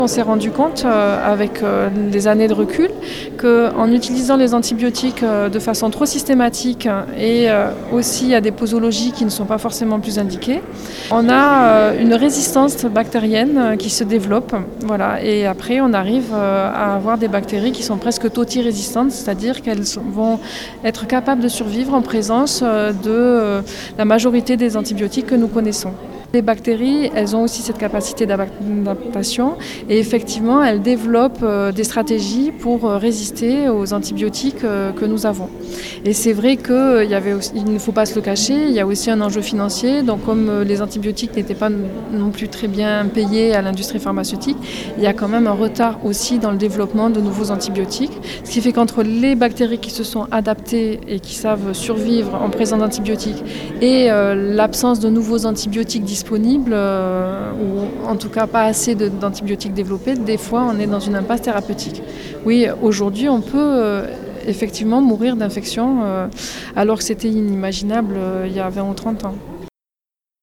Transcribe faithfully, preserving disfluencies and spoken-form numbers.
On s'est rendu compte euh, avec euh, des années de recul qu'en utilisant les antibiotiques euh, de façon trop systématique et euh, aussi à des posologies qui ne sont pas forcément plus indiquées, on a euh, une résistance bactérienne euh, qui se développe. Voilà. Et après, on arrive euh, à avoir des bactéries qui sont presque totirésistantes, c'est-à-dire qu'elles vont être capables de survivre en présence euh, de euh, la majorité des antibiotiques que nous connaissons. Les bactéries, elles ont aussi cette capacité d'adaptation et effectivement, elles développent euh, des stratégies pour euh, résister aux antibiotiques euh, que nous avons. Et c'est vrai qu'il euh, y avait aussi, il ne faut pas se le cacher, il y a aussi un enjeu financier. Donc comme euh, les antibiotiques n'étaient pas non plus très bien payés à l'industrie pharmaceutique, il y a quand même un retard aussi dans le développement de nouveaux antibiotiques. Ce qui fait qu'entre les bactéries qui se sont adaptées et qui savent survivre en présence d'antibiotiques et euh, l'absence de nouveaux antibiotiques disponibles, disponibles euh, ou en tout cas pas assez de, d'antibiotiques développés, des fois on est dans une impasse thérapeutique. Oui, aujourd'hui on peut euh, effectivement mourir d'infection euh, alors que c'était inimaginable euh, il y a vingt ou trente ans.